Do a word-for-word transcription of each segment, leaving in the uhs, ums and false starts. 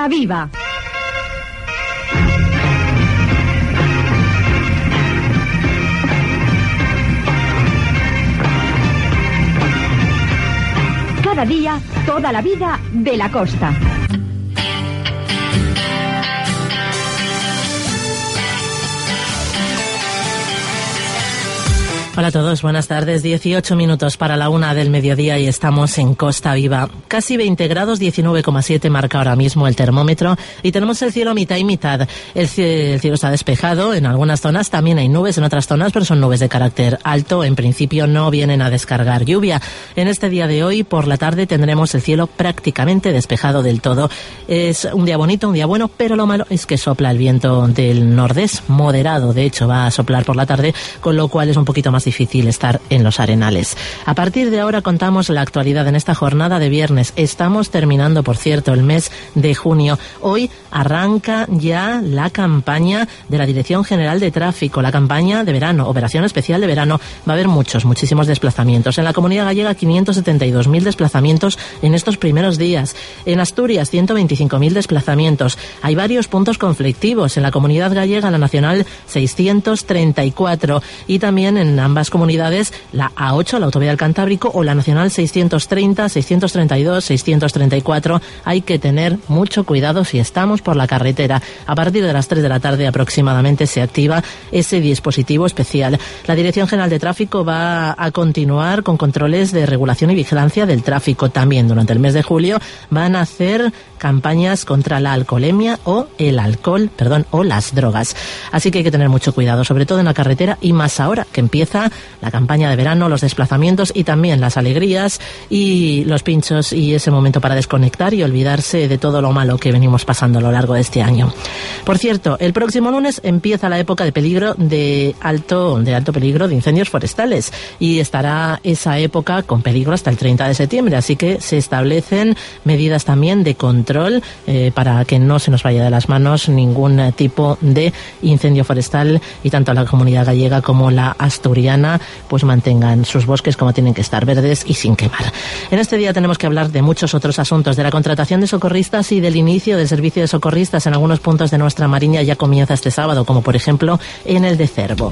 Costa Viva. Cada día, toda la vida de la costa. Hola a todos, buenas tardes. dieciocho minutos para la una del mediodía y estamos en Costa Viva. Casi veinte grados, diecinueve coma siete marca ahora mismo el termómetro y tenemos el cielo mitad y mitad. El cielo, el cielo está despejado, en algunas zonas también hay nubes, en otras zonas, pero son nubes de carácter alto. En principio no vienen a descargar lluvia. En este día de hoy, por la tarde, tendremos el cielo prácticamente despejado del todo. Es un día bonito, un día bueno, pero lo malo es que sopla el viento del nordés, moderado. De hecho, va a soplar por la tarde, con lo cual es un poquito más difícil estar en los arenales. A partir de ahora contamos la actualidad en esta jornada de viernes. Estamos terminando, por cierto, el mes de junio. Hoy arranca ya la campaña de la Dirección General de Tráfico, la campaña de verano, operación especial de verano. Va a haber muchos, muchísimos desplazamientos. En la Comunidad Gallega, quinientos setenta y dos mil desplazamientos en estos primeros días. En Asturias, ciento veinticinco mil desplazamientos. Hay varios puntos conflictivos. En la Comunidad Gallega, la Nacional seiscientos treinta y cuatro. Y también en ambas comunidades, la A ocho, la Autovía del Cantábrico, o la Nacional seiscientos treinta, seiscientos treinta y dos, seiscientos treinta y cuatro. Hay que tener mucho cuidado si estamos por la carretera. A partir de las tres de la tarde aproximadamente se activa ese dispositivo especial. La Dirección General de Tráfico va a continuar con controles de regulación y vigilancia del tráfico. También durante el mes de julio van a hacer campañas contra la alcoholemia o el alcohol, perdón, o las drogas. Así que hay que tener mucho cuidado, sobre todo en la carretera y más ahora que empieza la campaña de verano, los desplazamientos y también las alegrías y los pinchos y ese momento para desconectar y olvidarse de todo lo malo que venimos pasando a lo largo de este año. Por cierto, el próximo lunes empieza la época de peligro de alto, de alto peligro de incendios forestales y estará esa época con peligro hasta el treinta de septiembre, así que se establecen medidas también de control eh, para que no se nos vaya de las manos ningún tipo de incendio forestal y tanto la Comunidad Gallega como la asturiana pues mantengan sus bosques como tienen que estar, verdes y sin quemar. En este día tenemos que hablar de muchos otros asuntos, de la contratación de socorristas y del inicio del servicio de socorristas en algunos puntos de nuestra Mariña. Ya comienza este sábado, como por ejemplo en el de Cervo.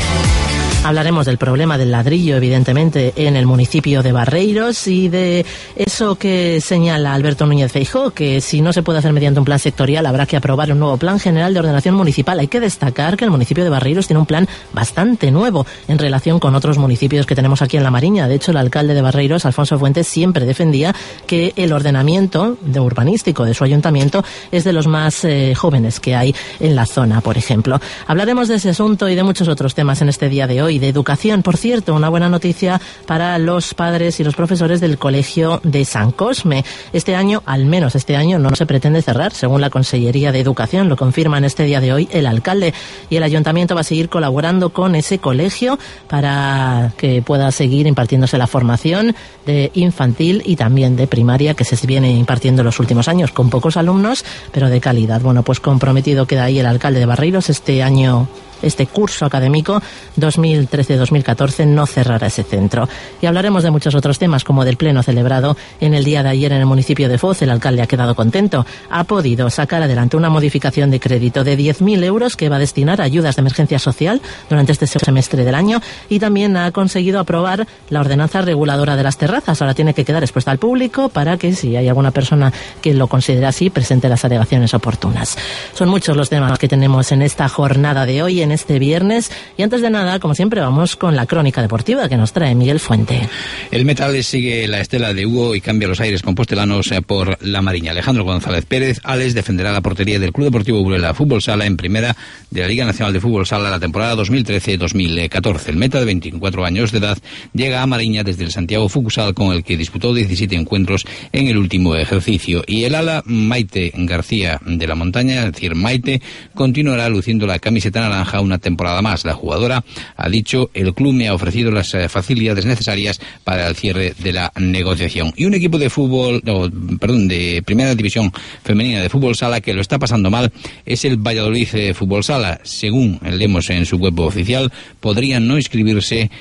Hablaremos del problema del ladrillo, evidentemente, en el municipio de Barreiros y de eso que señala Alberto Núñez Feijóo, que si no se puede hacer mediante un plan sectorial habrá que aprobar un nuevo plan general de ordenación municipal. Hay que destacar que el municipio de Barreiros tiene un plan bastante nuevo en relación con otros municipios que tenemos aquí en la Mariña. De hecho, el alcalde de Barreiros, Alfonso Fuentes, siempre defendía que el ordenamiento de urbanístico de su ayuntamiento es de los más eh, jóvenes que hay en la zona, por ejemplo. Hablaremos de ese asunto y de muchos otros temas en este día de hoy. De educación, por cierto, una buena noticia para los padres y los profesores del Colegio de San Cosme. Este año, al menos este año, no se pretende cerrar, según la Consellería de Educación. Lo confirma en este día de hoy el alcalde. Y el ayuntamiento va a seguir colaborando con ese colegio para que pueda seguir impartiéndose la formación de infantil y también de primaria que se viene impartiendo en los últimos años, con pocos alumnos, pero de calidad. Bueno, pues comprometido queda ahí el alcalde de Barreiros. Este año, este curso académico dos mil trece dos mil catorce no cerrará ese centro. Y hablaremos de muchos otros temas, como del pleno celebrado en el día de ayer en el municipio de Foz. El alcalde ha quedado contento. Ha podido sacar adelante una modificación de crédito de diez mil euros que va a destinar a ayudas de emergencia social durante este semestre del año y también ha conseguido aprobar la ordenanza reguladora de las terrazas. Ahora tiene que quedar expuesta al público para que, si hay alguna persona que lo considere así, presente las alegaciones oportunas. Son muchos los temas que tenemos en esta jornada de hoy, en este viernes, y antes de nada, como siempre, vamos con la crónica deportiva que nos trae Miguel Fuente. El Metal sigue la estela de Hugo y cambia los aires compostelanos por la Mariña. Alejandro González Pérez Ales defenderá la portería del Club Deportivo Burela Fútbol Sala en primera de la Liga Nacional de Fútbol Sala la temporada dos mil trece dos mil catorce. El meta de veinticuatro años de edad llega a Mariña desde el Santiago Futsal, con el que disputó diecisiete encuentros en el último ejercicio. Y el ala Maite García de la Montaña, es decir, Maite, continuará luciendo la camiseta naranja una temporada más. La jugadora ha dicho: el club me ha ofrecido las facilidades necesarias para el cierre de la negociación. Y un equipo de fútbol, no, perdón, de primera división femenina de fútbol sala que lo está pasando mal es el Valladolid Fútbol Sala. Según leemos en su web oficial, podrían no inscribirse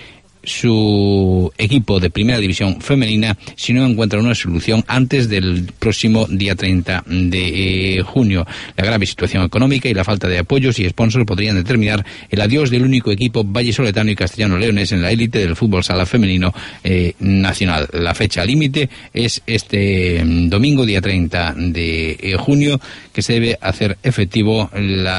su equipo de primera división femenina si no encuentra una solución antes del próximo día treinta de junio. La grave situación económica y la falta de apoyos y sponsors podrían determinar el adiós del único equipo vallisoletano y castellano-leonés en la élite del fútbol sala femenino eh, nacional. La fecha límite es este domingo, día treinta de junio, que se debe hacer efectivo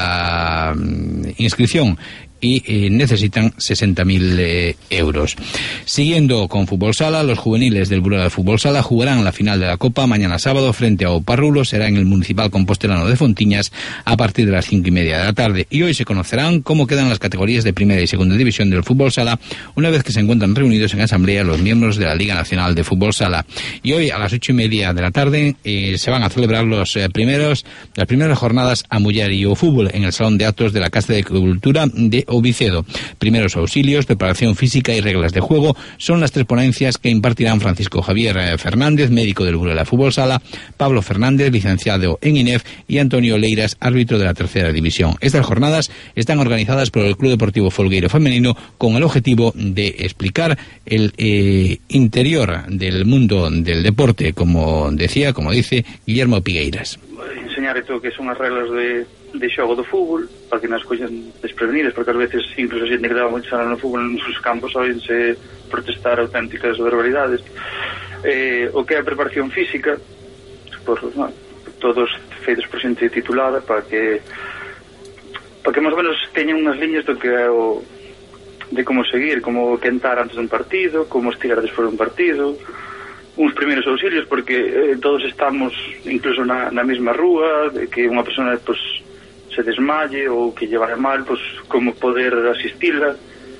la inscripción y eh, necesitan sesenta mil eh, euros. Siguiendo con fútbol sala, los juveniles del Burela de Fútbol Sala jugarán la final de la Copa mañana sábado frente a Oparrulo. Será en el Municipal Compostelano de Fontiñas a partir de las cinco y media de la tarde, y hoy se conocerán cómo quedan las categorías de primera y segunda división del fútbol sala una vez que se encuentran reunidos en asamblea los miembros de la Liga Nacional de Fútbol Sala. Y hoy a las ocho y media de la tarde eh, se van a celebrar los eh, primeros las primeras jornadas a Muller y o Fútbol en el Salón de Actos de la Casa de Cultura de Ovicedo. Primeros auxilios, preparación física y reglas de juego son las tres ponencias que impartirán Francisco Javier Fernández, médico del Burela Fútbol Sala, Pablo Fernández, licenciado en I N E F, y Antonio Leiras, árbitro de la tercera división. Estas jornadas están organizadas por el Club Deportivo Folgueiro Femenino con el objetivo de explicar el eh, interior del mundo del deporte, como decía, como dice Guillermo Pigueiras. Enseñar todo que son as reglas de, de xogo do fútbol, para que nas coñan desprevenidas, porque ás veces incluso a xente que daba moito no fútbol nos seus campos oíense protestar auténticas barbaridades. Eh, o que é a preparación física, por, no, todos feitos por xente titulada, para que para que máis ou menos teñan unhas liñas do que é o de como seguir, como quentar antes dun partido, como estirar despois dun partido, uns primeiros auxilios, porque eh, todos estamos incluso na, na mesma rúa, de que unha persona pues, se desmaye ou que llevara mal, pues, como poder asistila,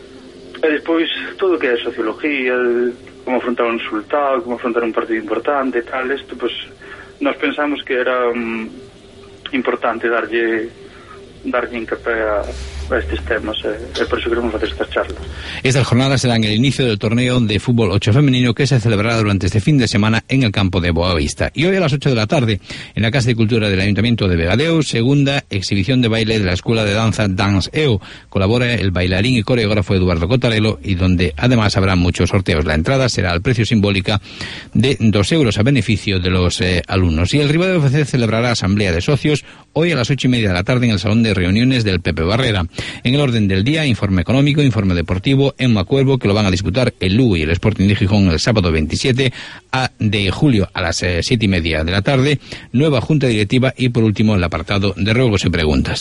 e despois todo o que é sociología, como afrontar un resultado, como afrontar un partido importante, tal, isto, pues, nós pensamos que era um, importante darlle darlle hincapié a a estes temas, e eh, por eso queremos hacer estas charlas. Estas jornadas serán el inicio del torneo de fútbol ocho femenino que se celebrará durante este fin de semana en el campo de Boavista. Y hoy a las ocho de la tarde, en la Casa de Cultura del Ayuntamiento de Vegadeo, segunda exhibición de baile de la Escuela de Danza Dance E U. Colabora el bailarín y coreógrafo Eduardo Cotarelo, y donde además habrá muchos sorteos. La entrada será al precio simbólica de dos euros a beneficio de los eh, alumnos. Y el Ribadeo F C celebrará asamblea de socios hoy a las ocho y media de la tarde en el Salón de Reuniones del Pepe Barrera. En el orden del día, informe económico, informe deportivo en Macuervo, que lo van a disputar el Lugo y el Sporting de Gijón el sábado veintisiete de julio a las eh, siete y media de la tarde, nueva junta directiva y por último el apartado de ruegos y preguntas.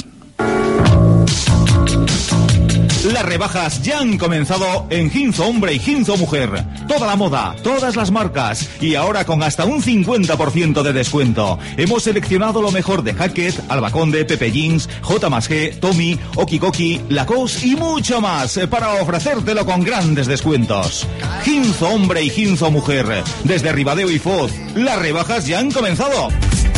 Las rebajas ya han comenzado en Ginzo Hombre y Ginzo Mujer. Toda la moda, todas las marcas y ahora con hasta un cincuenta por ciento de descuento. Hemos seleccionado lo mejor de Hackett, Albaconde, Pepe Jeans, J más G, Tommy, Okikoki, Lacoste y mucho más para ofrecértelo con grandes descuentos. Ginzo Hombre y Ginzo Mujer. Desde Ribadeo y Foz, las rebajas ya han comenzado.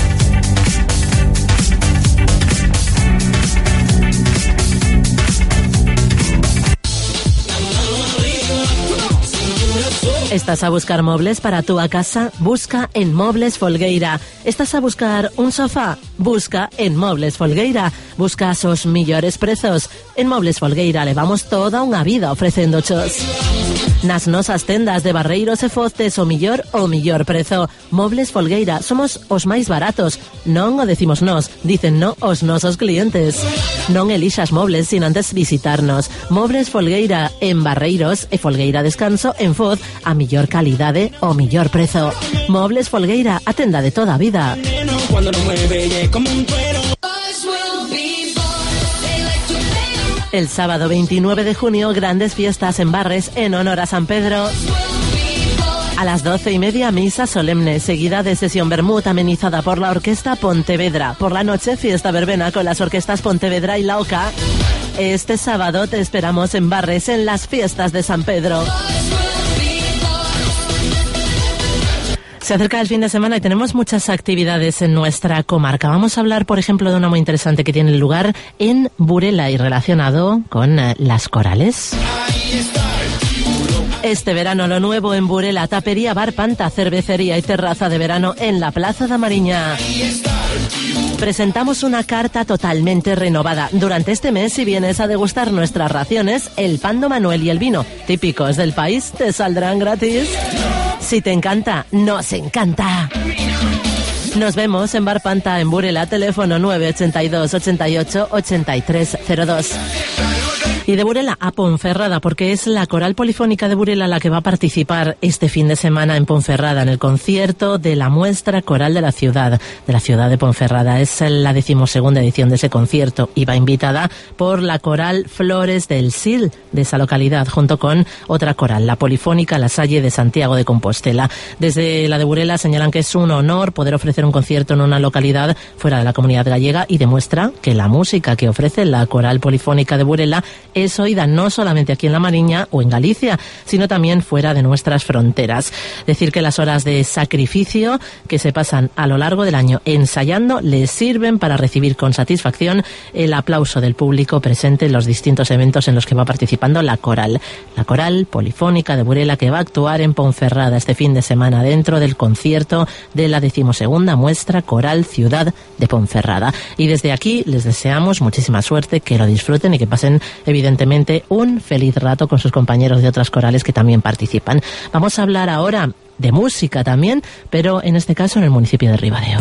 ¿Estás a buscar muebles para tu casa? Busca en Mobles Folgueira. ¿Estás a buscar un sofá? Busca en Mobles Folgueira. Busca esos millores prezos. En Mobles Folgueira levamos toda unha vida ofrecendo chos. Nas nosas tendas de Barreiros e Foztes o millor o millor prezo. Mobles Folgueira, somos os máis baratos. Non o decimos nós, dicen no os nosos clientes. Non elixas mobles sin antes visitarnos. Mobles Folgueira en Barreiros e Folgueira Descanso en Foz, a millor calidade o millor prezo. Mobles Folgueira, a tenda de toda a vida. El sábado veintinueve de junio, grandes fiestas en Barres en honor a San Pedro. A las doce y media, misa solemne, seguida de sesión vermut amenizada por la Orquesta Pontevedra. Por la noche, fiesta verbena con las orquestas Pontevedra y La Oca. Este sábado te esperamos en Barres en las fiestas de San Pedro. Se acerca el fin de semana y tenemos muchas actividades en nuestra comarca. Vamos a hablar, por ejemplo, de una muy interesante que tiene lugar en Burela y relacionado con eh, las corales. Este verano lo nuevo en Burela, tapería, bar, panta, cervecería y terraza de verano en la Plaza da Mariña. presentamos una carta totalmente renovada. Durante este mes, si vienes a degustar nuestras raciones, el pan do Manuel y el vino típicos del país te saldrán gratis. Si te encanta, nos encanta. Nos vemos en Bar Panta en Burela, teléfono nueve ochenta y dos, ochenta y ocho, ochenta y tres cero dos. Y de Burela a Ponferrada, porque es la Coral Polifónica de Burela la que va a participar este fin de semana en Ponferrada, en el concierto de la muestra coral de la ciudad, de la ciudad de Ponferrada. Es la decimosegunda edición de ese concierto y va invitada por la Coral Flores del Sil de esa localidad, junto con otra coral, la Polifónica La Salle de Santiago de Compostela. Desde la de Burela señalan que es un honor poder ofrecer un concierto en una localidad fuera de la comunidad gallega y demuestra que la música que ofrece la Coral Polifónica de Burela es oída no solamente aquí en La Mariña o en Galicia, sino también fuera de nuestras fronteras. Decir que las horas de sacrificio que se pasan a lo largo del año ensayando les sirven para recibir con satisfacción el aplauso del público presente en los distintos eventos en los que va participando la coral. La Coral Polifónica de Burela, que va a actuar en Ponferrada este fin de semana dentro del concierto de la decimosegunda muestra coral Ciudad de Ponferrada. Y desde aquí les deseamos muchísima suerte, que lo disfruten y que pasen evidentemente un feliz rato con sus compañeros de otras corales que también participan. Vamos a hablar ahora de música también, pero en este caso en el municipio de Ribadeo.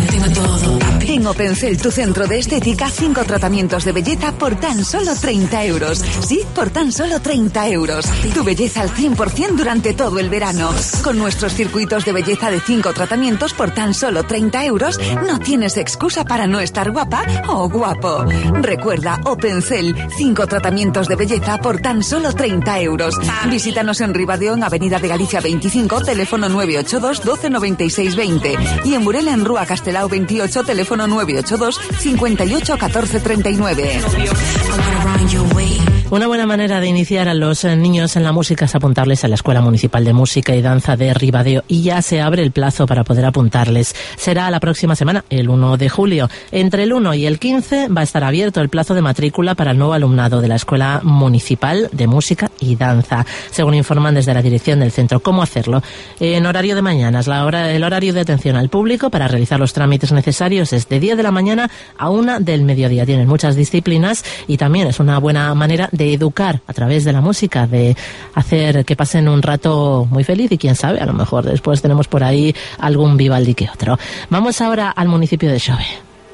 En Opencel, tu centro de estética, cinco tratamientos de belleza por tan solo treinta euros. Sí, por tan solo treinta euros. Tu belleza al cien por ciento durante todo el verano. Con nuestros circuitos de belleza de cinco tratamientos por tan solo treinta euros, no tienes excusa para no estar guapa o guapo. Recuerda, Opencel, cinco tratamientos de belleza por tan solo treinta euros. Visítanos en Ribadeo, en Avenida de Galicia veinticinco, teléfono nueve ocho dos, doce, noventa y seis, veinte. Y en Burela, en Rúa Castelao veintiocho, teléfono nueve ocho dos, cincuenta y ocho, catorce, treinta y nueve. Una buena manera de iniciar a los niños en la música es apuntarles a la Escuela Municipal de Música y Danza de Ribadeo, y ya se abre el plazo para poder apuntarles. Será la próxima semana, el uno de julio. Entre el uno y el quince va a estar abierto el plazo de matrícula para el nuevo alumnado de la Escuela Municipal de Música y Danza, según informan desde la dirección del centro. ¿Cómo hacerlo? En horario de mañanas, la hora, el horario de atención al público para realizar los trámites necesarios es de diez de la mañana a una del mediodía. Tienen muchas disciplinas y también es una buena manera de educar a través de la música, de hacer que pasen un rato muy feliz y quién sabe, a lo mejor después tenemos por ahí algún Vivaldi que otro. Vamos ahora al municipio de Xove.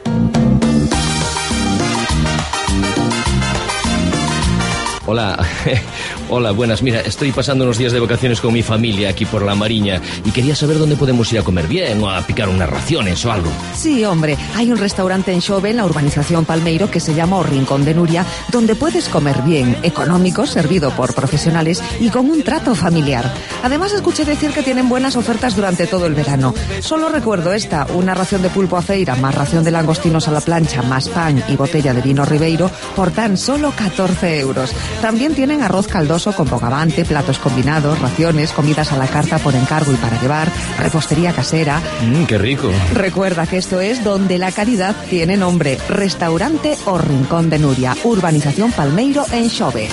Hola, hola, buenas. Mira, estoy pasando unos días de vacaciones con mi familia aquí por La Mariña y quería saber dónde podemos ir a comer bien o a picar unas raciones o algo. Sí, hombre, hay un restaurante en Xove, en la urbanización Palmeiro, que se llama O Rincón de Nuria, donde puedes comer bien, económico, servido por profesionales y con un trato familiar. Además, escuché decir que tienen buenas ofertas durante todo el verano. Solo recuerdo esta, una ración de pulpo a feira, más ración de langostinos a la plancha, más pan y botella de vino Ribeiro por tan solo catorce euros. También tienen arroz caldoso con bogavante, platos combinados, raciones, comidas a la carta por encargo y para llevar, repostería casera. Mmm, qué rico. Recuerda que esto es donde la calidad tiene nombre. Restaurante O Rincón de Nuria, urbanización Palmeiro en Xove.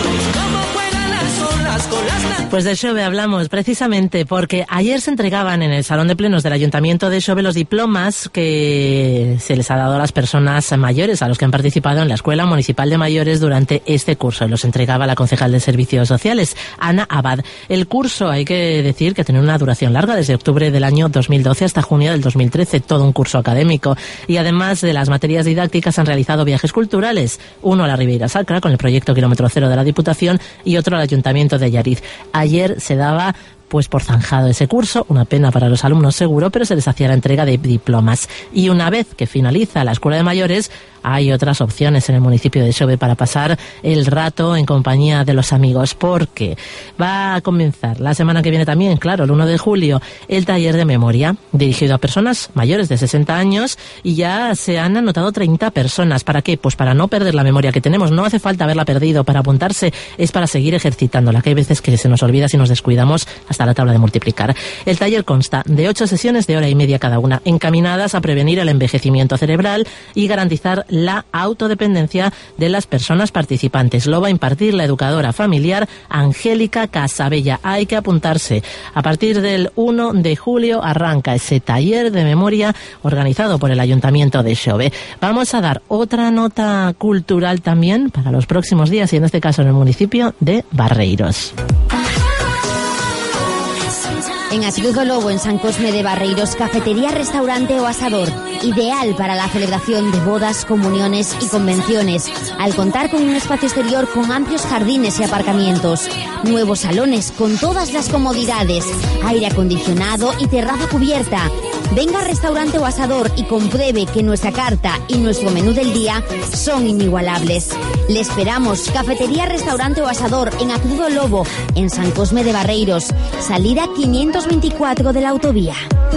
Pues de Xove hablamos precisamente porque ayer se entregaban en el Salón de Plenos del Ayuntamiento de Xove los diplomas que se les ha dado a las personas mayores, a los que han participado en la Escuela Municipal de Mayores durante este curso. Los entregaba la concejal de Servicios Sociales, Ana Abad. El curso, hay que decir que tiene una duración larga, desde octubre del año dos mil doce hasta junio del dos mil trece, todo un curso académico. Y además de las materias didácticas han realizado viajes culturales, uno a la Ribeira Sacra con el proyecto Kilómetro Cero de la Diputación y otro al Ayuntamiento de Allariz. Ayer se daba pues por zanjado ese curso, una pena para los alumnos seguro, pero se les hacía la entrega de diplomas. Y una vez que finaliza la Escuela de Mayores, hay otras opciones en el municipio de Xove para pasar el rato en compañía de los amigos, porque va a comenzar la semana que viene también, claro, el uno de julio, el taller de memoria dirigido a personas mayores de sesenta años, y ya se han anotado treinta personas. ¿Para qué? Pues para no perder la memoria que tenemos. No hace falta haberla perdido para apuntarse, es para seguir ejercitándola, que hay veces que se nos olvida si nos descuidamos hasta hasta la tabla de multiplicar. El taller consta de ocho sesiones de hora y media cada una, encaminadas a prevenir el envejecimiento cerebral y garantizar la autodependencia de las personas participantes. Lo va a impartir la educadora familiar Angélica Casabella. Hay que apuntarse. A partir del uno de julio arranca ese taller de memoria organizado por el Ayuntamiento de Xove. Vamos a dar otra nota cultural también para los próximos días y en este caso en el municipio de Barreiros. En Acruz do Lobo, en San Cosme de Barreiros, cafetería, restaurante o asador. Ideal para la celebración de bodas, comuniones y convenciones. Al contar con un espacio exterior con amplios jardines y aparcamientos. Nuevos salones con todas las comodidades. Aire acondicionado y terraza cubierta. Venga al restaurante o asador y compruebe que nuestra carta y nuestro menú del día son inigualables. Le esperamos. Cafetería, restaurante o asador en Acruz do Lobo, en San Cosme de Barreiros. Salida quinientos veinticuatro de la autovía.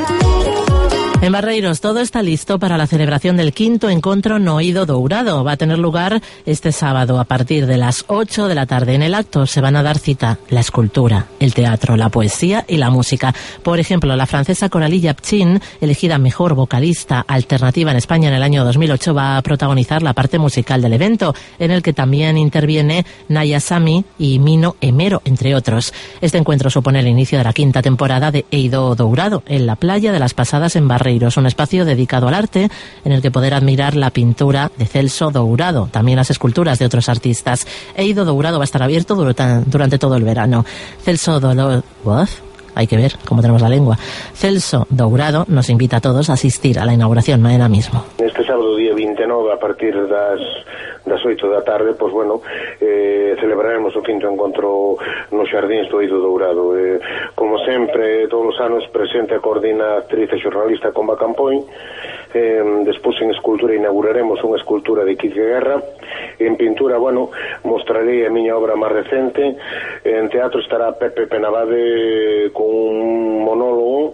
En Barreiros todo está listo para la celebración del quinto encuentro Noído Dourado. Va a tener lugar este sábado a partir de las ocho de la tarde. En el acto se van a dar cita la escultura, el teatro, la poesía y la música. Por ejemplo, la francesa Coralie Yapchin, elegida mejor vocalista alternativa en España en el año dos mil ocho, va a protagonizar la parte musical del evento, en el que también interviene Naya Sami y Mino Emero, entre otros. Este encuentro supone el inicio de la quinta temporada de Eido Dourado, en la playa de las Pasadas en Barreiros. Un espacio dedicado al arte en el que poder admirar la pintura de Celso Dourado, también las esculturas de otros artistas. Eido Dourado va a estar abierto durante, durante todo el verano. Celso Dourado... Hay que ver cómo tenemos la lengua. Celso Dourado nos invita a todos a asistir a la inauguración mañana mismo. Este sábado, día veintinueve, a partir das, das oito da tarde, pois, bueno, eh, celebraremos o quinto encontro nos Xardíns do Eido Dourado. Eh, como sempre, todos os anos presente a coordina a actriz e xornalista Comba Campoy. Eh, despois en escultura inauguraremos unha escultura de Quique Guerra. En pintura, bueno, mostrarei a miña obra máis recente. En teatro estará Pepe Penabade con un monólogo,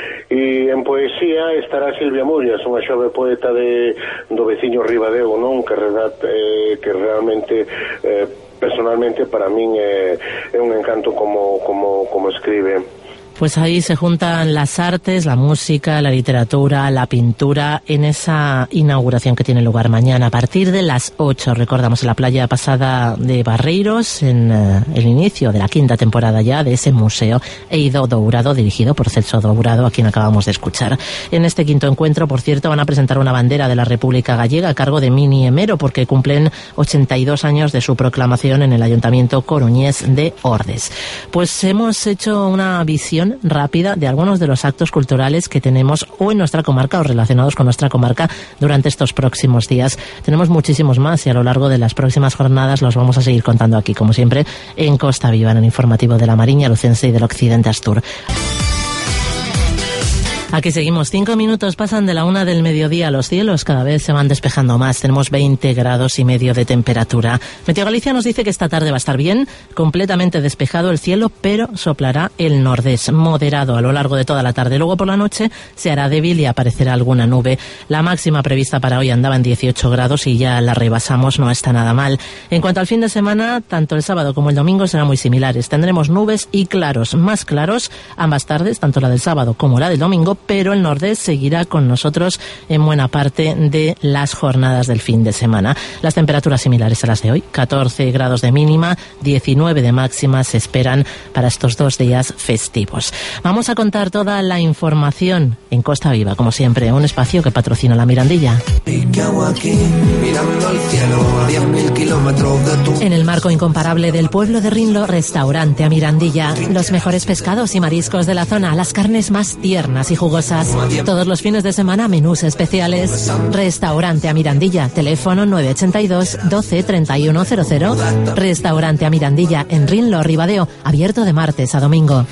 e en poesía estará Silvia Mullas, unha xove poeta de do veciño Ribadeo, non, que, eh, que realmente eh, personalmente para min é, é un encanto como, como, como escribe. Pues ahí se juntan las artes, la música, la literatura, la pintura en esa inauguración que tiene lugar mañana a partir de las ocho. Recordamos en la playa Pasada de Barreiros, en uh, el inicio de la quinta temporada ya de ese museo Eido Dourado, dirigido por Celso Dourado, a quien acabamos de escuchar. En este quinto encuentro, por cierto, van a presentar una bandera de la República Gallega a cargo de Mini Emero, porque cumplen ochenta y dos años de su proclamación en el Ayuntamiento coruñés de Ordes. Pues hemos hecho una visión rápida de algunos de los actos culturales que tenemos o en nuestra comarca o relacionados con nuestra comarca durante estos próximos días. Tenemos muchísimos más y a lo largo de las próximas jornadas los vamos a seguir contando aquí, como siempre, en Costa Viva, en el informativo de la Mariña Lucense y del Occidente Astur. Aquí seguimos, cinco minutos pasan de la una del mediodía. Los cielos cada vez se van despejando más. Tenemos veinte grados y medio de temperatura. Meteo Galicia nos dice que esta tarde va a estar bien, completamente despejado el cielo, pero soplará el nordés moderado a lo largo de toda la tarde. Luego por la noche se hará débil y aparecerá alguna nube. La máxima prevista para hoy andaba en dieciocho grados y ya la rebasamos, no está nada mal. En cuanto al fin de semana, tanto el sábado como el domingo serán muy similares. Tendremos nubes y claros, más claros ambas tardes, tanto la del sábado como la del domingo, pero el nordés seguirá con nosotros en buena parte de las jornadas del fin de semana. Las temperaturas similares a las de hoy, catorce grados de mínima, diecinueve de máxima se esperan para estos dos días festivos. Vamos a contar toda la información en Costa Viva, como siempre, un espacio que patrocina la Mirandilla. En el marco incomparable del pueblo de Rinlo, restaurante a Mirandilla. Los mejores pescados y mariscos de la zona, las carnes más tiernas y jugosas. Todos los fines de semana menús especiales. Restaurante a Mirandilla, teléfono nueve ochenta y dos, doce, treinta y uno cero cero. Restaurante a Mirandilla en Rinlo, Ribadeo, abierto de martes a domingo.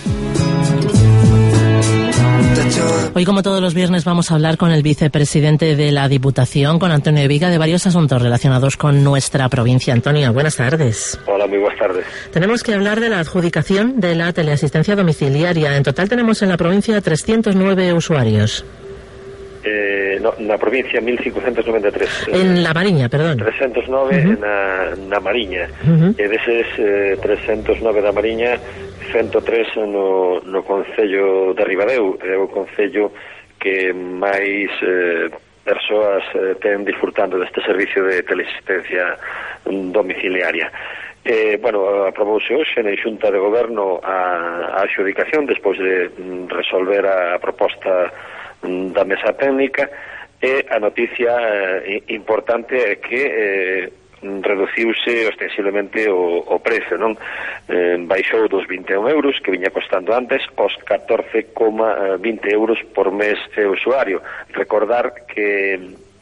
Hoy, como todos los viernes, vamos a hablar con el vicepresidente de la Diputación, con Antonio Viga, de varios asuntos relacionados con nuestra provincia. Antonio, buenas tardes. Hola, muy buenas tardes. Tenemos que hablar de la adjudicación de la teleasistencia domiciliaria. En total tenemos en la provincia trescientos nueve usuarios. eh, no, na provincia mil cincuentos noventa e tres. En la Mariña, perdón. trescientos nove uh-huh. na, na Mariña. Uh-huh. E deses eh, trescientos nove da Mariña, ciento tres no, no Concello de Ribadeo. É o Concello que máis eh, persoas eh, ten disfrutando deste servicio de teleasistencia domiciliaria. Eh, bueno, aprobouse hoxe na Xunta de Goberno a, a adxudicación despois de mm, resolver a, a proposta mm, da mesa técnica, e a noticia eh, importante é que eh, reduciuse ostensiblemente o, o prezo, non? Eh, baixou dos vinte e un euros que viña costando antes aos catorce coma vinte euros por mes e usuario. Recordar que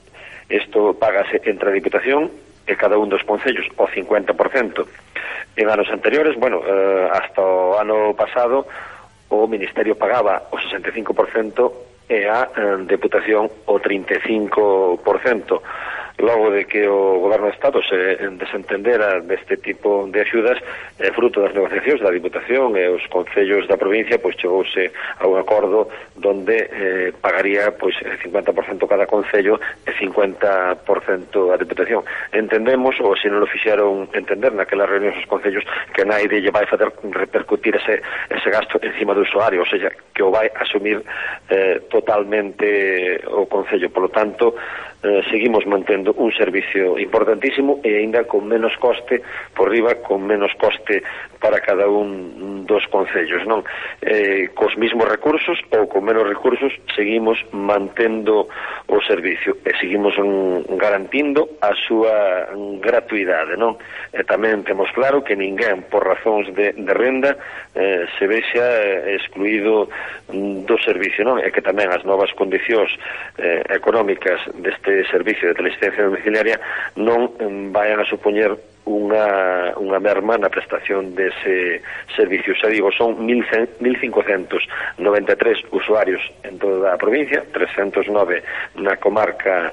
isto págase entre a Diputación e cada un dos concellos o cincuenta por cento. En anos anteriores, bueno, eh, hasta o ano pasado o Ministerio pagaba o sesenta e cinco por cento e a eh, Deputación o trinta e cinco por cento. Logo de que o Goberno do Estado se desentendera deste tipo de axudas, eh, fruto das negociacións da Diputación e os concellos da provincia, pois chegouse a un acordo donde eh, pagaría pois cincuenta por cento cada concello e cincuenta por cento a Diputación. Entendemos, ou se non lo fixeron entender naquelas reunións dos concellos, que naide lle vai fazer repercutir ese, ese gasto encima do usuario, ou seja, que o vai asumir eh, totalmente o concello. Por lo tanto, eh, seguimos mantendo un servicio importantísimo e aínda con menos coste por riba, con menos coste para cada un dos concellos, non? Eh, cos mismos recursos ou con menos recursos seguimos mantendo o servicio e seguimos um, garantindo a súa gratuidade, non? E tamén temos claro que ninguén por razóns de, de renda eh, se vexa excluído do servicio, non? E que tamén as novas condicións eh, económicas deste servicio de teleasistencia domiciliaria non vayan a supoñer unha, unha merma na prestación dese servicio. Xa digo, son mil cincuentos noventa e tres usuarios en toda a provincia, trescientos nove na comarca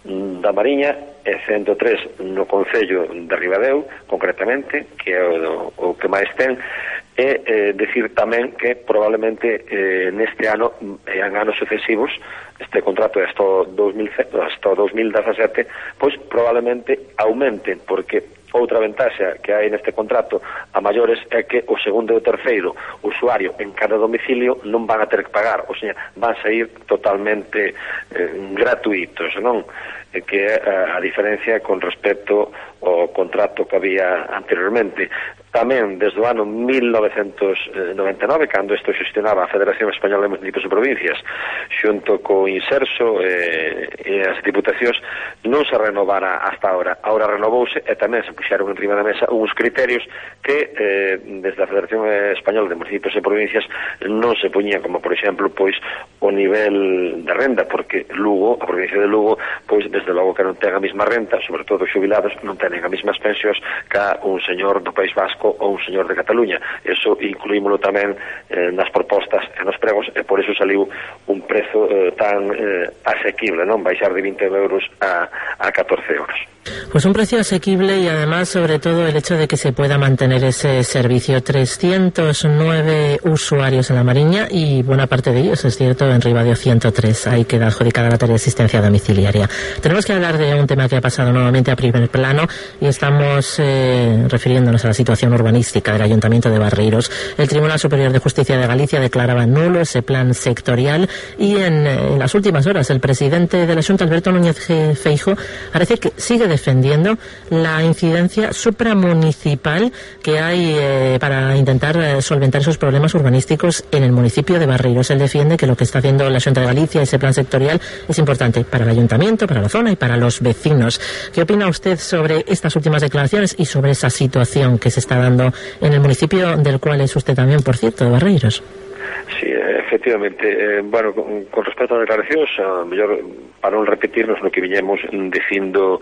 da Mariña e ciento tres no Concello de Ribadeo, concretamente, que é o, o que máis ten. E eh, decir tamén que probablemente eh, neste ano e en anos sucesivos, este contrato hasta o dos mil dezasete, pois probablemente aumente, porque outra ventaxa que hai neste contrato a maiores é que o segundo e o terceiro usuario en cada domicilio non van a ter que pagar, ou seja, van a sair totalmente eh, gratuitos, non? E que é a, a diferencia con respecto ao contrato que había anteriormente. Tamén, desde o ano mil novecentos noventa e nove, cando isto xestionaba a Federación Española de Municipios e Provincias, xunto co Inserso e, e as Diputacións, non se renovara hasta ahora. Ahora renovouse e tamén se puxeron en riba da mesa uns criterios que eh, desde a Federación Española de Municipios e Provincias non se poñían, como por exemplo pois o nivel de renda, porque Lugo, a provincia de Lugo, pois desde logo que non ten a mesma renta, sobre todo os xubilados non tenen as mesmas pensións que un señor do País Vasco ou un señor de Cataluña. Eso incluímolo tamén eh, nas propostas e nos pregos, e por eso saliu un prezo eh, tan eh, asequible, non? Baixar de vinte euros a, a catorce euros. Pues un precio asequible y además sobre todo el hecho de que se pueda mantener ese servicio. trescientos nueve usuarios en la Mariña y buena parte de ellos, es cierto, en Ribadeo ciento tres. Ahí queda adjudicada la tarea de asistencia domiciliaria. Tenemos que hablar de un tema que ha pasado nuevamente a primer plano y estamos eh, refiriéndonos a la situación urbanística del Ayuntamiento de Barreiros. El Tribunal Superior de Justicia de Galicia declaraba nulo ese plan sectorial y en, en las últimas horas el presidente de la Xunta, Alberto Núñez Feijóo, parece que sigue defendiendo la incidencia supramunicipal que hay eh, para intentar eh, solventar esos problemas urbanísticos en el municipio de Barreiros. Él defiende que lo que está haciendo la Xunta de Galicia, ese plan sectorial, es importante para el ayuntamiento, para la zona y para los vecinos. ¿Qué opina usted sobre estas últimas declaraciones y sobre esa situación que se está dando en el municipio del cual es usted también, por cierto, de Barreiros? Sí, efectivamente. Eh, bueno, con, con respecto a declaracións, a mellor para non repetirnos no que viñemos dicindo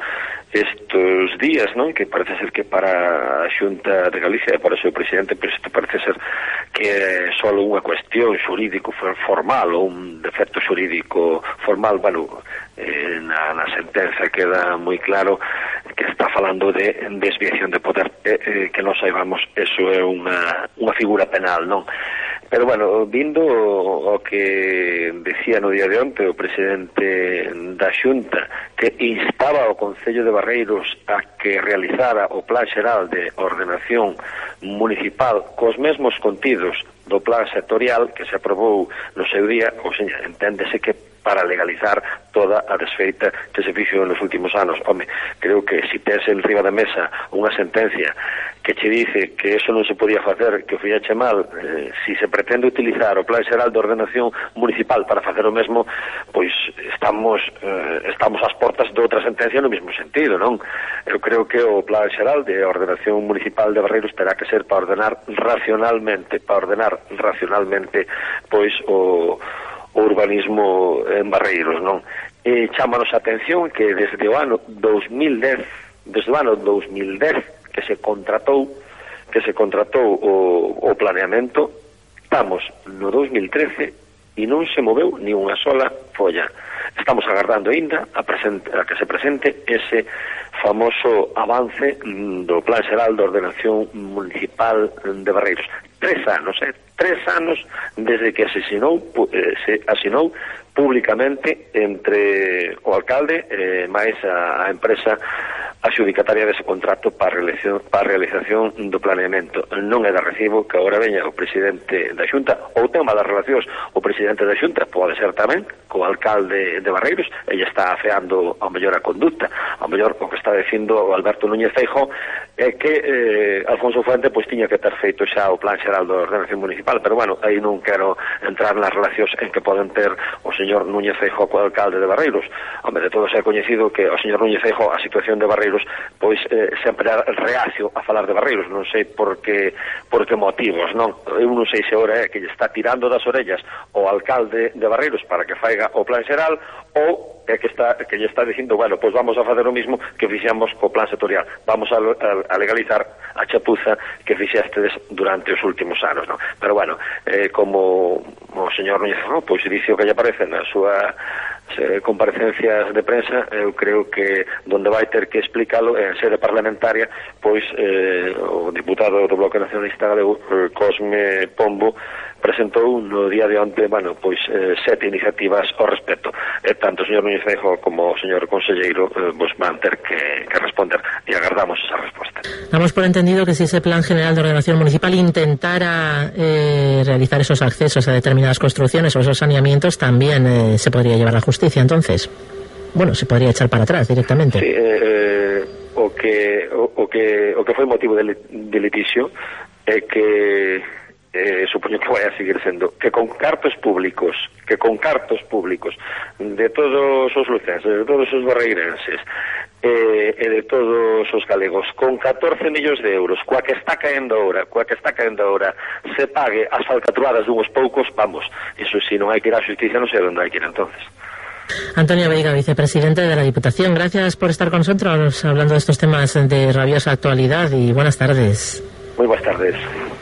estes días, non? Que parece ser que para a Xunta de Galicia e para o seu presidente, pois isto parece ser que é só unha cuestión xurídico formal ou un defecto xurídico formal. Bueno, eh, na, na sentenza queda moi claro que está falando de desviación de poder, eh, eh, que non saibamos, eso é unha, unha figura penal, non? Pero, bueno, vindo o que decía no día de onte o presidente da Xunta, que instaba ao Concello de Barreiros a que realizara o Plan Xeral de Ordenación Municipal cos mesmos contidos do plan sectorial que se aprobou no seu día, ou seja, enténdese que para legalizar toda a desfeita que se fixo nos últimos anos. Home, creo que se tes en riba da mesa unha sentencia que che dice que eso non se podía facer, que o fixache mal, eh, si se pretende utilizar o Plan Xeral de Ordenación Municipal para facer o mesmo, pois estamos eh, estamos ás portas de outra sentencia no mesmo sentido, non? Eu creo que o Plan Xeral de Ordenación Municipal de Barreiros terá que ser para ordenar racionalmente, para ordenar racionalmente, pois o o urbanismo en Barreiros, non? E chámanos a atención que desde o ano dos mil dez, desde o ano dos mil dez que se contratou, que se contratou o, o planeamento, estamos no dos mil trece e non se moveu ni unha sola folla. Estamos agardando aínda a, presente, a que se presente ese famoso avance do Plan Xeral de Ordenación Municipal de Barreiros. Tres anos, eh? Tres anos desde que se asinou, eh, se asinou públicamente entre o alcalde e eh, máis a, a empresa adxudicataria dese contrato para a realización, para a realización do planeamento. Non é de recibo que agora veña o presidente da Xunta, ou ten malas relacións o presidente da Xunta, pode ser tamén co alcalde de Barreiros, ella está afeando ao mellor a conducta, ao mellor o que está dicindo o Alberto Núñez Feijóo é que eh, Alfonso Fuente pois tiña que ter feito xa o Plan Xeral de Ordenación Municipal, pero bueno, aí non quero entrar nas relacións en que poden ter o señor Núñez Feijóo co alcalde de Barreiros. Home, de todos é coñecido que o señor Núñez Feijóo a situación de Barreiros pois eh, sempre é reacio a falar de Barreiros, non sei por que, por que motivos, non? Eu non sei se agora é que lle está tirando das orellas o alcalde de Barreiros para que faiga o Plan Xeral ou é que está que lle está dicindo, bueno, pois vamos a facer o mismo que fixemos co Plan Sectorial, vamos a, a, a legalizar a chapuza que fixestes durante os últimos anos, non? Pero bueno, eh, como o señor Núñez Feijóo pois dice o que lle parece na súa eh, comparecencias de prensa, eu creo que donde vai ter que explicalo en sede parlamentaria, pois eh, o diputado do Bloque Nacionalista Galego, eh, Cosme Pombo, presentou no día de onte, bueno, pois eh, sete iniciativas ao respecto. E tanto o señor Núñez Feijóo como o señor conselleiro eh, vos van ter que, que responder e agardamos esa resposta. Damos por entendido que si ese Plan General de Ordenación Municipal intentara eh, realizar esos accesos a determinadas construcciones o esos saneamientos, también eh, se podría llevar a la justicia, entonces. Bueno, se podría echar para atrás directamente. Sí, eh, eh, o que o, o que o que foi motivo de, de litisio é que eh, supoño que vai a seguir sendo que con cartos públicos que con cartos públicos de todos os lucenses, de todos os barreirenses eh, e de todos os galegos, con catorce millóns de euros, coa que está caendo ahora, coa que está caendo ahora, se pague as falcatruadas dunhos poucos, vamos, iso si non hai que ir á xusticia, non sei onde hai que ir entonces. Antonio Veiga, vicepresidente de la Diputación, gracias por estar con nosotros hablando de estos temas de rabiosa actualidad y buenas tardes. Muy buenas tardes.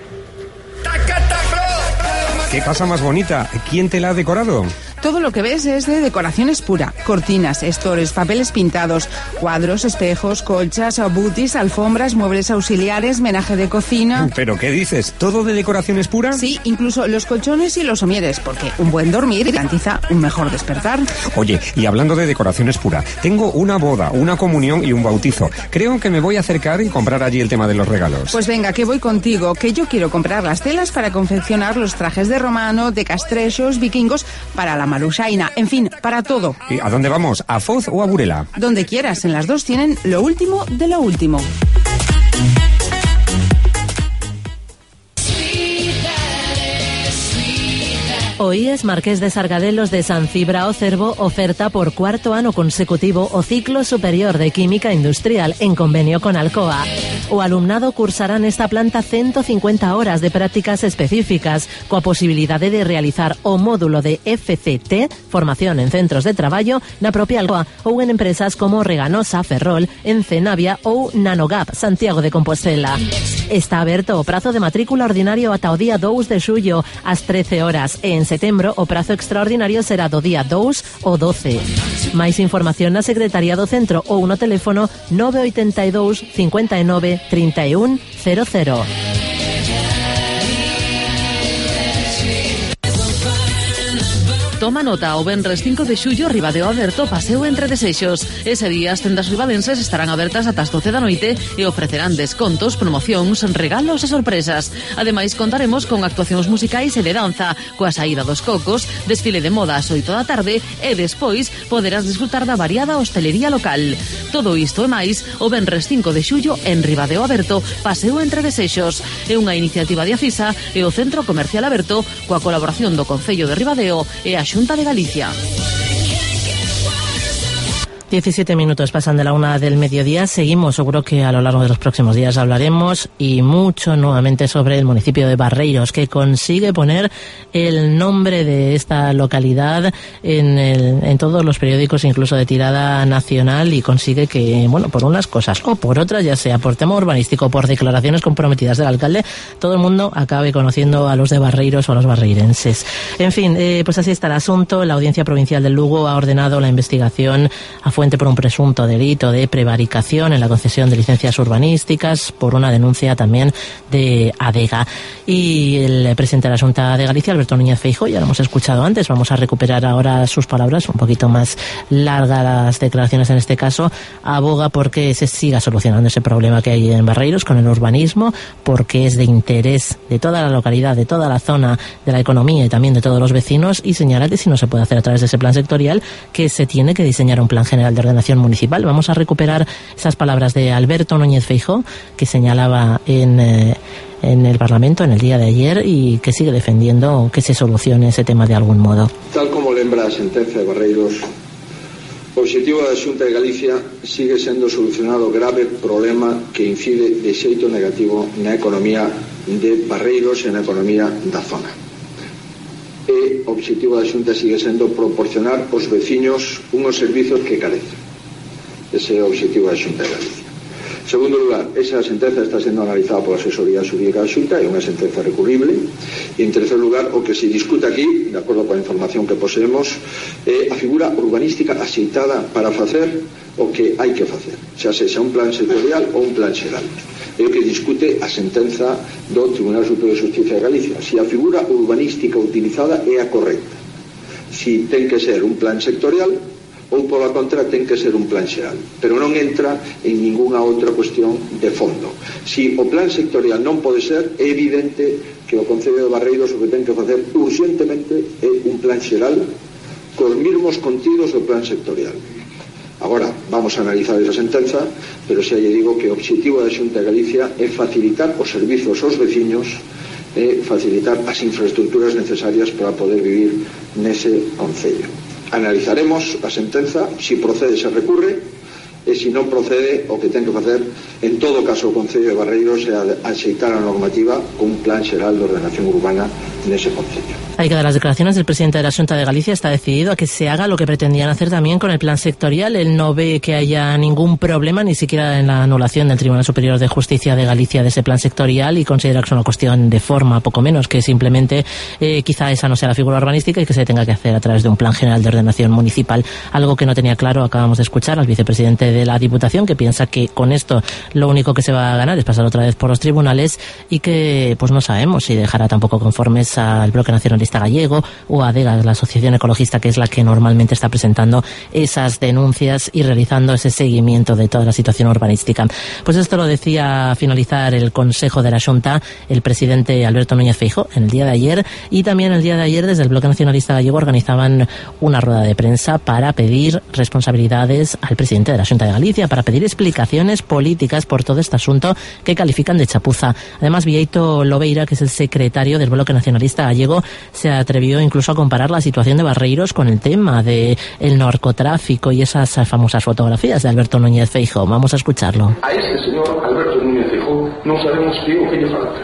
¿Qué casa más bonita? ¿Quién te la ha decorado? Todo lo que ves es de Decoraciones Pura. Cortinas, estores, papeles pintados, cuadros, espejos, colchas, butis, alfombras, muebles auxiliares, menaje de cocina... ¿Pero qué dices? ¿Todo de Decoraciones Pura? Sí, incluso los colchones y los somieres, porque un buen dormir garantiza un mejor despertar. Oye, y hablando de Decoraciones Pura, tengo una boda, una comunión y un bautizo. Creo que me voy a acercar y comprar allí el tema de los regalos. Pues venga, que voy contigo, que yo quiero comprar las telas para confeccionar los trajes de romano, de castrechos, vikingos, para la maruxaina, en fin, para todo. ¿Y a dónde vamos? ¿A Foz o a Burela? Donde quieras, en las dos tienen lo último de lo último. Hoy es Marqués de Sargadelos de San Cibra o Cervo oferta por cuarto ano consecutivo o ciclo superior de Química Industrial en convenio con Alcoa. O alumnado cursará nesta planta ciento cincuenta horas de prácticas específicas coa posibilidade de realizar o módulo de F C T, formación en centros de traballo, na propia Alcoa ou en empresas como Reganosa, Ferrol, Encenavia ou Nanogap, Santiago de Compostela. Está aberto o prazo de matrícula ordinario ata o día dous de xullo ás trece horas e en setembro o prazo extraordinario será do día dous ao doce. Máis información na Secretaría do Centro ou no teléfono nove oito dous, cinco nove, trinta e un, cero cero. Toma nota, o venres cinco de xullo, Ribadeo aberto, paseo entre desexos. Ese día as tendas ribadenses estarán abertas ata as doce da noite e ofrecerán descontos, promocións, regalos e sorpresas. Ademais, contaremos con actuacións musicais e de danza, coa saída dos cocos, desfile de moda ás oito da tarde e despois poderás disfrutar da variada hostelería local. Todo isto e máis o venres cinco de xullo en Ribadeo aberto, paseo entre desexos. É unha iniciativa de Afisa e o Centro Comercial Aberto coa colaboración do Concello de Ribadeo e a Xunta de Galicia. diecisiete minutos pasan de la una del mediodía. Seguimos, seguro que a lo largo de los próximos días hablaremos y mucho nuevamente sobre el municipio de Barreiros, que consigue poner el nombre de esta localidad en, el, en todos los periódicos, incluso de tirada nacional, y consigue que, bueno, por unas cosas o por otras, ya sea por tema urbanístico o por declaraciones comprometidas del alcalde, todo el mundo acabe conociendo a los de Barreiros o a los barreirenses. En fin, eh, pues así está el asunto. La Audiencia Provincial del Lugo ha ordenado la investigación a fuente por un presunto delito de prevaricación en la concesión de licencias urbanísticas por una denuncia también de Adega. Y el presidente de la Xunta de Galicia, Alberto Núñez Feijóo, ya lo hemos escuchado antes, vamos a recuperar ahora sus palabras, un poquito más largas las declaraciones en este caso, aboga porque se siga solucionando ese problema que hay en Barreiros con el urbanismo, porque es de interés de toda la localidad, de toda la zona, de la economía y también de todos los vecinos, y señala que si no se puede hacer a través de ese plan sectorial, que se tiene que diseñar un plan general de ordenación municipal. Vamos a recuperar esas palabras de Alberto Núñez Feijóo, que señalaba en, eh, en el Parlamento en el día de ayer y que sigue defendiendo que se solucione ese tema de algún modo. Tal como lembra a sentencia de Barreiros, o obxectivo da Xunta de Galicia sigue sendo solucionar o grave problema que incide de xeito negativo na economía de Barreiros e na economía da zona. E o obxectivo da Xunta sigue sendo proporcionar aos veciños unhos servizos que carecen. Ese é o obxectivo da Xunta de Galicia. En segundo lugar, esa sentenza está sendo analizada pola asesoría xurídica da Xunta, é unha sentenza recurrible. E en terceiro lugar, o que se discute aquí, de acordo coa información que poseemos, é a figura urbanística axeitada para facer o que hai que facer, xa sexa un plan sectorial ou un plan xeral. É o que discute a sentenza do Tribunal Superior de Justicia de Galicia, si a figura urbanística utilizada é a correcta, si ten que ser un plan sectorial ou pola contra ten que ser un plan xeral, pero non entra en ningunha outra cuestión de fondo. Si o plan sectorial non pode ser, é evidente que o Concello de Barreiros o que ten que facer urgentemente é un plan xeral cos mesmos contidos do plan sectorial. Agora, vamos a analizar esa sentenza, pero xa lle digo que o obxectivo da Xunta de Galicia é facilitar os servizos aos veciños e facilitar as infraestructuras necesarias para poder vivir nese concello. Analizaremos a sentenza, si procede se recurre, e se non procede, o que ten que facer en todo caso o Concello de Barreiros é axeitar a normativa con un plan xeral de ordenación urbana nese concello. Hay que dar las declaraciones del presidente de la Xunta de Galicia. Está decidido a que se haga lo que pretendían hacer también con el plan sectorial. Él no ve que haya ningún problema, ni siquiera en la anulación del Tribunal Superior de Justicia de Galicia de ese plan sectorial, y considera que es una cuestión de forma, poco menos, que simplemente eh, quizá esa no sea la figura urbanística y que se tenga que hacer a través de un plan general de ordenación municipal. Algo que no tenía claro, acabamos de escuchar al vicepresidente de la Diputación, que piensa que con esto lo único que se va a ganar es pasar otra vez por los tribunales, y que pues no sabemos si dejará tampoco conformes al Bloque Nacionalista Gallego o a Adega, la asociación ecologista, que es la que normalmente está presentando esas denuncias y realizando ese seguimiento de toda la situación urbanística. Pues esto lo decía a finalizar el Consejo de la Xunta el presidente Alberto Núñez Feijóo en el día de ayer, y también el día de ayer desde el Bloque Nacionalista Gallego organizaban una rueda de prensa para pedir responsabilidades al presidente de la Xunta de Galicia, para pedir explicaciones políticas por todo este asunto que califican de chapuza. Además, Vieito Lobeira, que es el secretario del Bloque Nacionalista Gallego, se atrevió incluso a comparar la situación de Barreiros con el tema del narcotráfico y esas famosas fotografías de Alberto Núñez Feijóo. Vamos a escucharlo. A este señor Alberto Núñez Feijóo non sabemos que o que lle falta,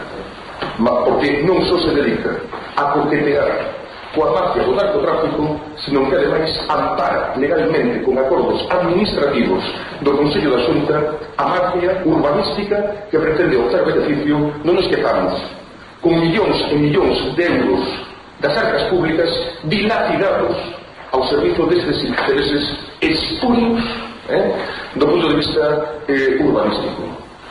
porque non só se dedica a coquetear coa mafia do narcotráfico, senón que ademais ampara legalmente con acordos administrativos do Consello da Xunta a mafia urbanística que pretende obter beneficio, non nos quejamos, con millóns e millóns de euros das arcas públicas dilapidados ao servizo destes intereses espurios eh, do punto de vista eh, urbanístico.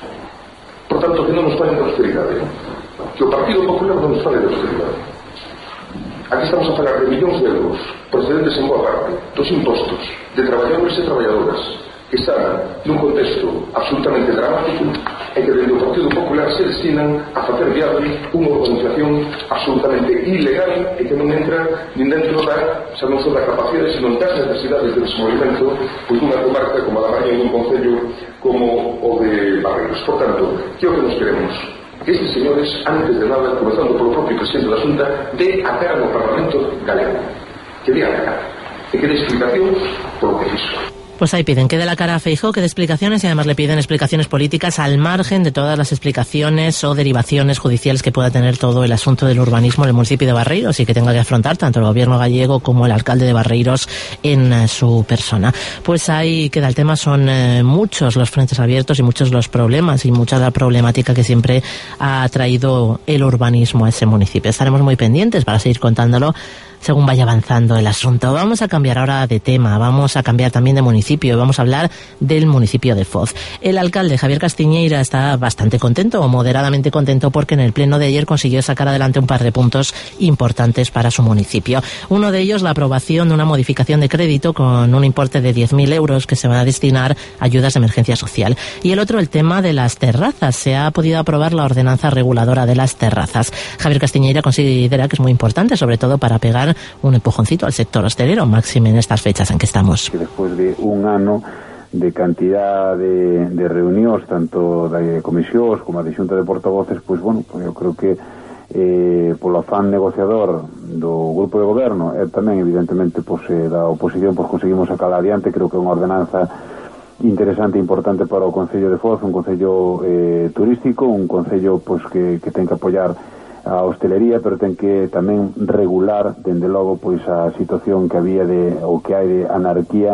Por tanto, que non nos falen de austeridade, que o Partido Popular non nos fale de austeridade. Aquí estamos a falar de millóns de euros procedentes en boa parte dos impostos de traballadores e traballadoras que están nun contexto absolutamente dramático e que dentro do Partido Popular se destinan a facer viable unha organización absolutamente ilegal e que non entra nin dentro da, xa non só da capacidade, sino das necesidades de desenvolvemento pois dunha comarca como a da Mariña e dun concello como o de Barreiros. Por tanto, que é o que nos queremos? Que estes señores, antes de nada, comenzando polo propio presidente da Xunta, dé a cara no Parlamento galego. Que dé a cara. E que dé explicacións polo que fixo. Pues ahí piden que dé la cara a Feijóo, que dé explicaciones, y además le piden explicaciones políticas al margen de todas las explicaciones o derivaciones judiciales que pueda tener todo el asunto del urbanismo en el municipio de Barreiros y que tenga que afrontar tanto el gobierno gallego como el alcalde de Barreiros en uh, su persona. Pues ahí queda el tema. Son uh, muchos los frentes abiertos y muchos los problemas y mucha la problemática que siempre ha traído el urbanismo a ese municipio. Estaremos muy pendientes para seguir contándolo según vaya avanzando el asunto. Vamos a cambiar ahora de tema, vamos a cambiar también de municipio y vamos a hablar del municipio de Foz. El alcalde Javier Castiñeira está bastante contento, o moderadamente contento, porque en el pleno de ayer consiguió sacar adelante un par de puntos importantes para su municipio. Uno de ellos, la aprobación de una modificación de crédito con un importe de diez mil euros que se van a destinar a ayudas de emergencia social. Y el otro, el tema de las terrazas. Se ha podido aprobar la ordenanza reguladora de las terrazas. Javier Castiñeira considera que es muy importante, sobre todo para pegar un empujoncito al sector hostelero, máxime en estas fechas en que estamos. Después de un ano de cantidad de, de reunións, tanto de comisións como de xunta de portavoces, pois, bueno, pues eu creo que eh, polo afán negociador do grupo de goberno e tamén, evidentemente, pues, eh, da oposición, pues, conseguimos sacar adiante. Creo que é unha ordenanza interesante e importante para o Concello de Foz, un concello eh, turístico, un concello, pues, que, que ten que apoiar a hostelería, pero ten que tamén regular, dende logo, pois a situación que había de, ou que hai de anarquía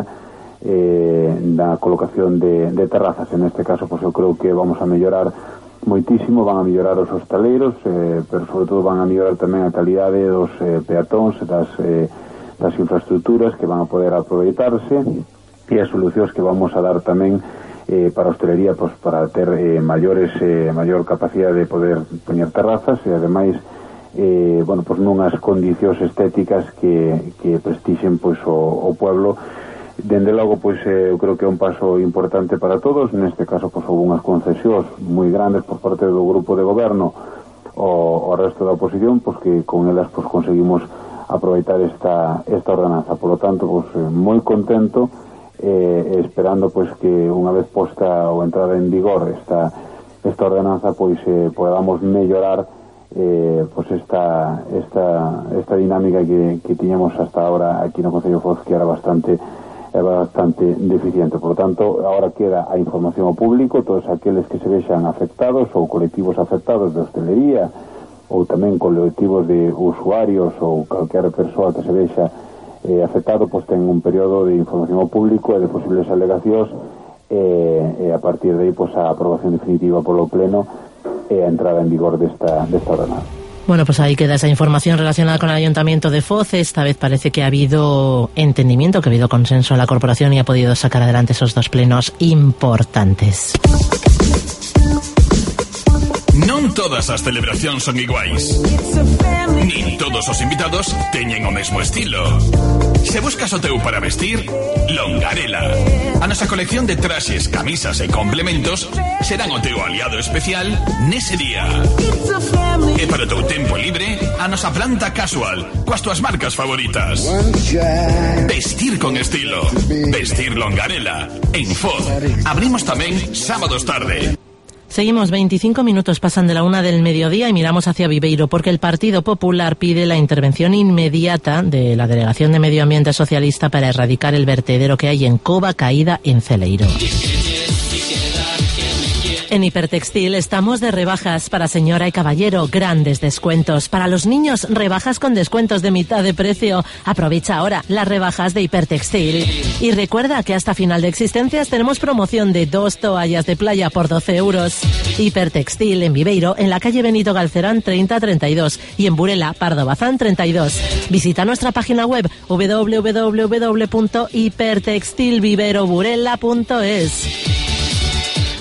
eh, na colocación de, de terrazas. En este caso, pois eu creo que vamos a mellorar moitísimo, van a mellorar os hostaleiros, eh, pero sobre todo van a mellorar tamén a calidade dos eh, peatóns, das, eh, das infraestructuras que van a poder aproveitarse, e as solucións que vamos a dar tamén Eh, para a hostelería, pues, para ter eh, maiores eh, maior capacidade de poder poñer terrazas e ademais eh, bueno, pues, nunhas condicións estéticas que, que prestixen, pues, o, o pueblo. Dende logo, pues, eh, eu creo que é un paso importante para todos. Neste caso, pues, houve unhas concesións moi grandes por parte do grupo de goberno o, o resto da oposición, pues, que con elas, pues, conseguimos aproveitar esta, esta ordenanza. Por lo tanto, pues, eh, moi contento, Eh, esperando, pues, que unha vez posta ou entrada en vigor esta esta ordenanza, pois eh, podamos mellorar eh, pues esta esta esta dinámica que, que tiñamos hasta ahora aquí no Concello de Foz, que era bastante era bastante deficiente. Por lo tanto, ahora queda a información ao público, todos aqueles que se vexan afectados ou colectivos afectados de hostelería ou tamén colectivos de usuarios ou calquera persoa que se vexa Eh, afectado, pues ten un período de información ao público e de posibles alegacións e eh, eh, a partir de aí, pues, a aprobación definitiva polo pleno e a entrada en vigor desta, desta ordenanza. Bueno, pues ahí queda esa información relacionada con el Ayuntamiento de Foz. Esta vez parece que ha habido entendimiento, que ha habido consenso en la corporación y ha podido sacar adelante esos dos plenos importantes. Non todas as celebracións son iguais. Nin todos os invitados teñen o mesmo estilo. Se buscas o teu para vestir, Longarela. A nosa colección de traxes, camisas e complementos serán o teu aliado especial nese día. E para o teu tempo libre, a nosa planta casual, coas túas marcas favoritas. Vestir con estilo. Vestir Longarela. En Foz. Abrimos tamén sábados tarde. Seguimos, veinticinco minutos pasan de la una del mediodía y miramos hacia Viveiro, porque el Partido Popular pide la intervención inmediata de la Delegación de Medio Ambiente Socialista para erradicar el vertedero que hay en Cova Caída, en Celeiro. En Hipertextil estamos de rebajas para señora y caballero, grandes descuentos. Para los niños, rebajas con descuentos de mitad de precio. Aprovecha ahora las rebajas de Hipertextil. Y recuerda que hasta final de existencias tenemos promoción de dos toallas de playa por doce euros. Hipertextil en Viveiro, en la calle Benito Galcerán treinta treinta y dos y en Burela, Pardo Bazán treinta y dos. Visita nuestra página web doble u doble u doble u punto hipertextilviveroburela punto es.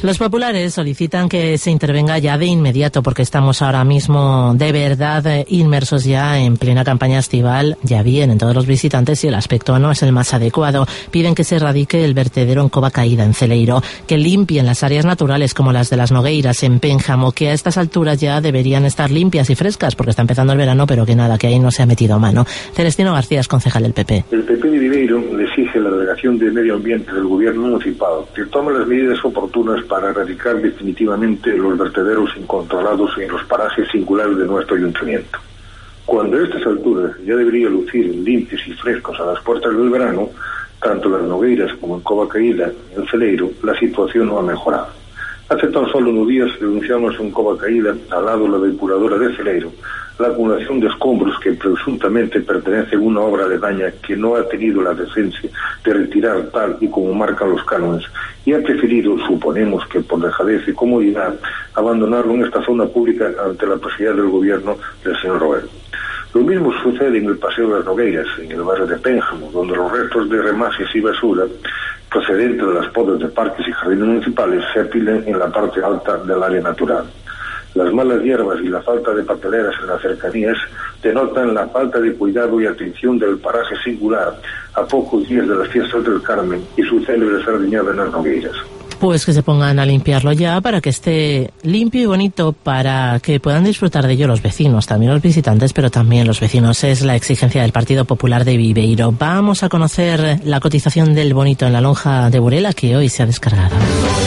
Los populares solicitan que se intervenga ya de inmediato porque estamos ahora mismo de verdad inmersos ya en plena campaña estival. Ya vienen todos los visitantes y el aspecto no es el más adecuado. Piden que se erradique el vertedero en Cova Caída, en Celeiro, que limpien las áreas naturales como las de las Nogueiras en Pénjamo, que a estas alturas ya deberían estar limpias y frescas porque está empezando el verano, pero que nada, que ahí no se ha metido mano. Celestino García es concejal del P P. El P P de Viveiro le exige a la Delegación de Medio Ambiente del Gobierno Municipal que tome las medidas oportunas para erradicar definitivamente los vertederos incontrolados en los parajes singulares de nuestro ayuntamiento. Cuando a estas alturas ya debería lucir limpios y frescos a las puertas del verano, tanto en las Nogueiras como en Cova Caída y en Celeiro, la situación no ha mejorado. Hace tan solo unos días denunciamos en Cova Caída, al lado de la depuradora de Celeiro, la acumulación de escombros que presuntamente pertenece a una obra aledaña que no ha tenido la decencia de retirar tal y como marcan los cánones y ha preferido, suponemos que por dejadez y comodidad, abandonarlo en esta zona pública ante la posibilidad del gobierno del señor Roel. Lo mismo sucede en el Paseo de las Nogueiras, en el barrio de Pénjamo, donde los restos de remases y basura procedentes de las podas de parques y jardines municipales se apilan en la parte alta del área natural. Las malas hierbas y la falta de papeleras en las cercanías denotan la falta de cuidado y atención del paraje singular a pocos días de las fiestas del Carmen y su célebre sardinada en las Nogueiras. Pues que se pongan a limpiarlo ya para que esté limpio y bonito, para que puedan disfrutar de ello los vecinos, también los visitantes, pero también los vecinos. Es la exigencia del Partido Popular de Viveiro. Vamos a conocer la cotización del bonito en la lonja de Burela, que hoy se ha descargado.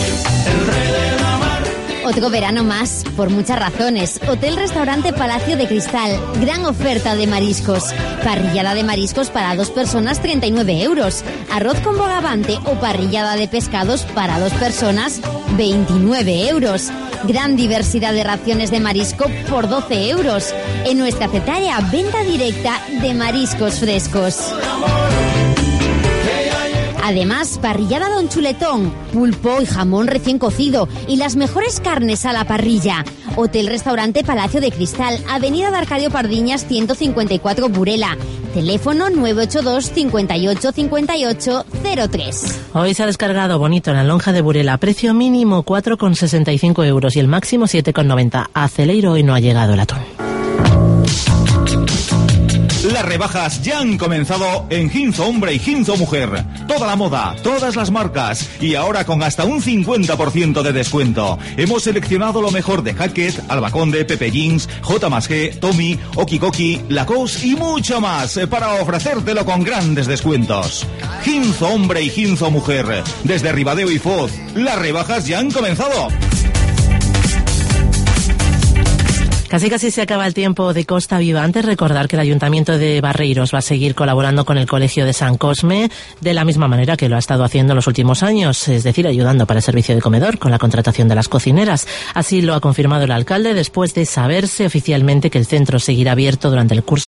Otro verano más, por muchas razones. Hotel-restaurante Palacio de Cristal. Gran oferta de mariscos. Parrillada de mariscos para dos personas, treinta y nueve euros. Arroz con bogavante o parrillada de pescados para dos personas, veintinueve euros. Gran diversidad de raciones de marisco por doce euros. En nuestra cetaria, venta directa de mariscos frescos. Además, parrillada Don Chuletón, pulpo y jamón recién cocido y las mejores carnes a la parrilla. Hotel-restaurante Palacio de Cristal, Avenida de Arcadio Pardiñas ciento cincuenta y cuatro Burela. Teléfono nueve ocho dos, cinco ocho, cinco ocho cero tres. Hoy se ha descargado bonito en la lonja de Burela. Precio mínimo cuatro con sesenta y cinco euros y el máximo siete con noventa. A Celeiro hoy no ha llegado el atún. Las rebajas ya han comenzado en Ginzo Hombre y Ginzo Mujer. Toda la moda, todas las marcas y ahora con hasta un cincuenta por ciento de descuento. Hemos seleccionado lo mejor de Hackett, Albaconde, Pepe Jeans, J más G, Tommy, Okikoki, Lacoste y mucho más para ofrecértelo con grandes descuentos. Ginzo Hombre y Ginzo Mujer. Desde Ribadeo y Foz, las rebajas ya han comenzado. Casi casi se acaba el tiempo de Costa Viva. Antes, recordar que el Ayuntamiento de Barreiros va a seguir colaborando con el Colegio de San Cosme de la misma manera que lo ha estado haciendo en los últimos años, es decir, ayudando para el servicio de comedor con la contratación de las cocineras. Así lo ha confirmado el alcalde después de saberse oficialmente que el centro seguirá abierto durante el curso